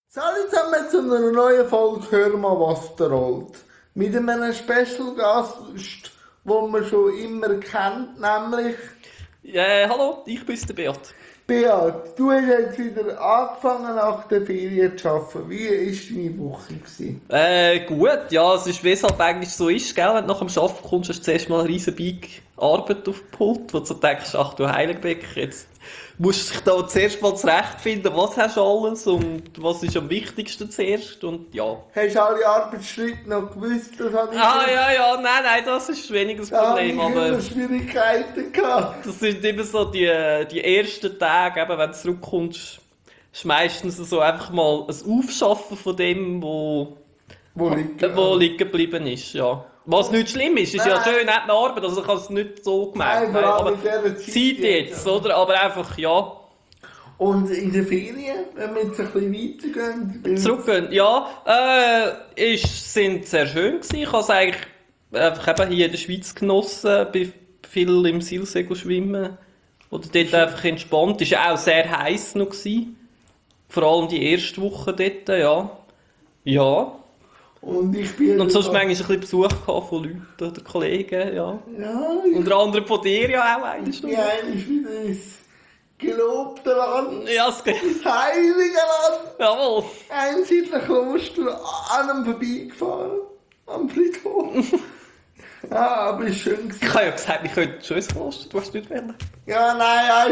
Hallo zusammen zu einer neuen Folge «Hör mal, was da rollt». Mit einem Special Gast, den man schon immer kennt, nämlich Hallo, ich bin's, der Beat. Beat. Du hast jetzt wieder angefangen nach der Ferien zu arbeiten. Wie war deine Woche gewesen? Gut, ja, es ist, wie es halt eigentlich so ist, gell? Wenn du nach dem Arbeiten kommst, hast du zuerst mal eine riesen Big Arbeit auf dem Pult, wo du so denkst, ach du Heiligenbeck, jetzt musst du dich da zuerst mal zurechtfinden, was hast du alles und was ist am wichtigsten zuerst und ja. Hast du alle Arbeitsschritte noch gewusst? Das habe ich Nein, das ist weniger das da habe Problem, ich aber immer Schwierigkeiten gehabt. das sind immer so die ersten Tage, eben, wenn du zurückkommst, ist meistens so einfach mal ein Aufschaffen von dem, wo liegen geblieben ist, ja. Was nicht schlimm ist, ist ja Nein. schön, hat eine Arbeit, also ich habe es nicht so gemeint. Nein, vor allem Aber in dieser Zeit Zeit jetzt, oder? Aber einfach, ja, Und in den Ferien, wenn wir jetzt ein bisschen weitergehen? zurückgehen. Ja, sind sehr schön gewesen. Ich habe es eigentlich einfach eben hier in der Schweiz genossen, bin viel im Silsee schwimmen. Oder dort einfach entspannt. Es war auch sehr heiß noch gewesen. Vor allem die erste Woche dort, ja. Ja. Und ich bin Und sonst manchmal ein bisschen Besuch gehabt von Leuten oder Kollegen, ja. Ja, Unter anderem von dir ja auch eine ich bin Stunde. eigentlich wieder ins gelobte Land, Ja, es geht. ins heilige Land, Jawohl. einsiedler Kloster, an einem vorbeigefahren, am Friedhof. Ja, aber es war schön. Ich habe ja gesagt, ich könnte schon ins Kloster, du hast nicht wollen. Ja, nein,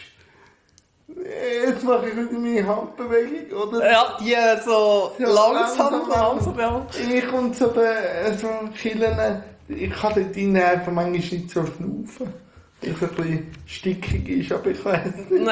jetzt mache ich wieder meine Handbewegung, oder? Ja, die so Ja, langsam, ja. Ich und so Killen, ich kann dort drinnen einfach manchmal nicht so schnaufen. Weil es ein bisschen stickig ist, aber ich weiß nicht.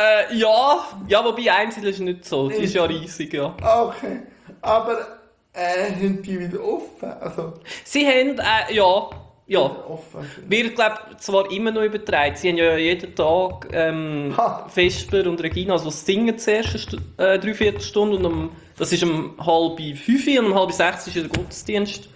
Ja, wobei Einzel ist nicht so, die ist ja riesig, ja. Okay, aber haben die wieder offen? Also, Sie haben, ja. offen. Wir glauben zwar immer noch übertragen, sie haben ja jeden Tag Vesper und Regina, also das Singen zuerst eine Dreiviertelstunde und das ist um 4:30 und um 5:30 ist der Gottesdienst.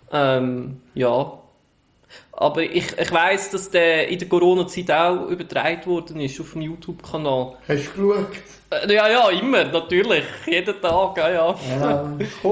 Ja. Aber ich weiss, dass der in der Corona-Zeit auch übertragen worden ist auf dem YouTube-Kanal. Hast du geschaut? Ja, immer, natürlich. Jeden Tag, ja. Ja,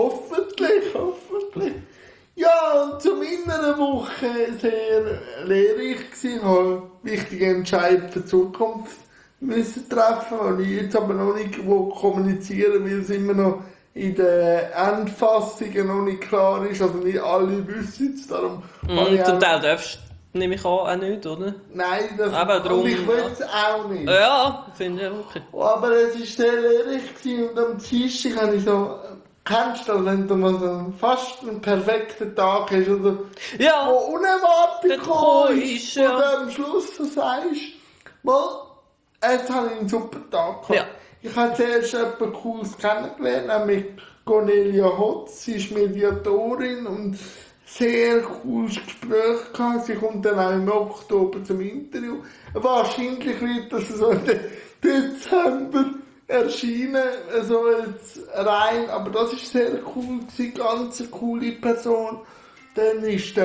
hoffentlich. Ja, und zu meiner Woche sehr lehrreich gewesen. Ich habe wichtige Entscheidungen für die Zukunft müssen treffen, die ich jetzt aber noch nicht kommunizieren will, weil es immer noch in den Endfassungen noch nicht klar ist. Also nicht alle wissen es, darum habe ich Zum auch... Teil darfst du, nehme ich an, auch nicht, oder? Nein, das Aber drum, und ich will es auch nicht. Ja, finde ich okay. Aber es war sehr lehrreich gewesen und am Dienstag habe ich so... Kennst du, wenn du mal so fast einen perfekten Tag hast, oder Ja, wo unerwartet dort kommt, ist, wo ja. du am Schluss so sagst, mal, jetzt habe ich einen super Tag gehabt. Ja. Ich habe zuerst jemanden Cooles kennengelernt, nämlich Cornelia Hotz, sie ist Mediatorin und sehr cooles Gespräch gehabt. Sie kommt dann auch im Oktober zum Interview. Wahrscheinlich wird das so im Dezember erscheinen, so jetzt rein, aber das ist sehr cool gewesen, ganz eine coole Person. Dann ist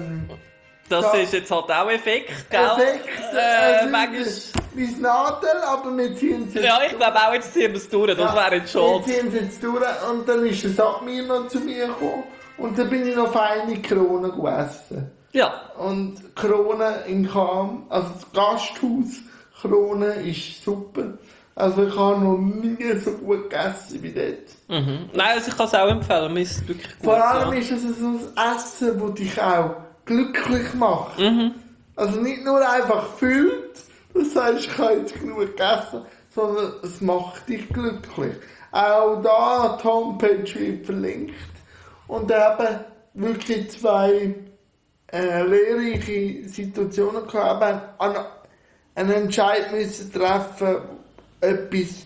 Das Ja. ist jetzt halt auch Effekt, gell? Manchmal... mein Nadel, aber wir ziehen es jetzt Ja, ich glaube auch, jetzt ziehen wir es durch, das wäre jetzt Wir schade. ziehen es jetzt durch und dann ist der Samir noch zu mir gekommen und dann bin ich noch feine Kronen gegessen. Ja, Und Krone in Cham, also das Gasthaus Krone ist super. Also ich habe noch nie so gut gegessen wie dort. Nein, also ich kann es auch empfehlen, mir ist es wirklich gut. Vor allem ja. ist es so ein Essen, das dich auch glücklich macht. Also nicht nur einfach füllt, du sagst, ich habe jetzt genug gegessen, sondern es macht dich glücklich. Auch da die Homepage wird verlinkt. Und eben wirklich zwei lehrreiche Situationen gehabt, einen Entscheid müssen treffen, etwas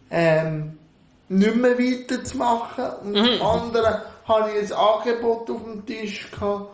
nicht mehr weiterzumachen. Und zum anderen hatte ich ein Angebot auf dem Tisch gehabt,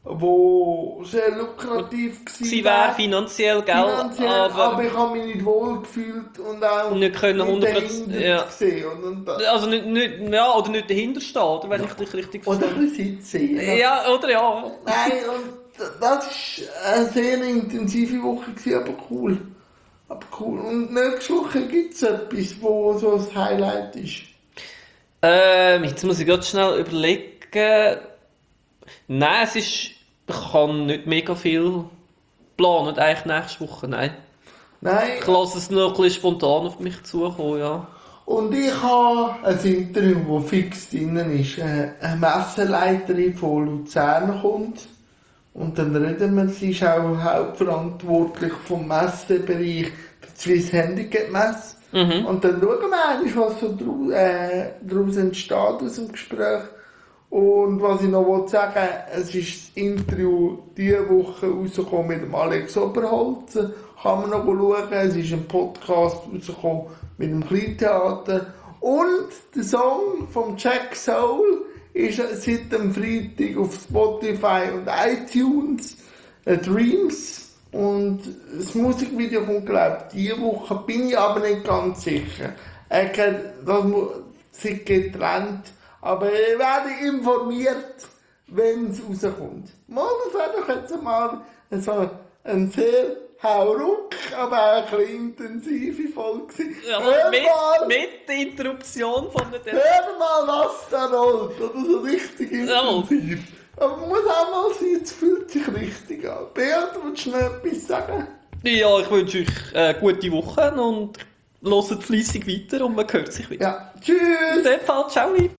das sehr lukrativ Sie war. wäre finanziell, gell? Finanziell, aber ich habe mich nicht wohl gefühlt und auch nicht können 100%, dahinter ja. gesehen. Und Also oder nicht dahinter stehen, oder? Wenn ich dich richtig oder verstehe. ein bisschen sitzen. Ja, oder ja. Nein, und das war eine sehr intensive Woche, aber cool. Aber cool. Und nächste Woche gibt es etwas, wo so ein Highlight ist. Jetzt muss ich gerade schnell überlegen. Nein, ich kann nicht mega viel planen, eigentlich nächste Woche, nein. Nein. Ich lasse es noch ein bisschen spontan auf mich zukommen, ja. Und ich habe ein Interview, das fix drin ist. Eine Messeleiterin von Luzern kommt. Und dann reden wir, sie ist auch hauptverantwortlich vom Messebereich für die Swiss Handicap Messe. Und dann schauen wir eigentlich, was so daraus entsteht aus dem Gespräch. Und was ich noch sagen wollte, es ist das Interview diese Woche rausgekommen mit dem Alex Oberholzer. Kann man noch schauen. Es ist ein Podcast rausgekommen mit dem Kleintheater. Und der Song von Jack Soul ist seit dem Freitag auf Spotify und iTunes Dreams. Und das Musikvideo kommt, glaube ich, diese Woche. Bin ich aber nicht ganz sicher. Das sind getrennt. Aber ich werde informiert, wenn es rauskommt. Mal, das wäre doch jetzt einmal so ein sehr hauruck, aber auch ein bisschen intensive Folge gewesen. Ja, mit der Interruption von der Hör mal, was da rollt. Oder so richtig intensiv. Aber man muss auch mal sein, es fühlt sich richtig an. Beat, willst du noch etwas sagen? Ja, ich wünsche euch eine gute Woche und hört fleissig weiter und man hört sich wieder. Ja, tschüss! In dem Fall, ciao!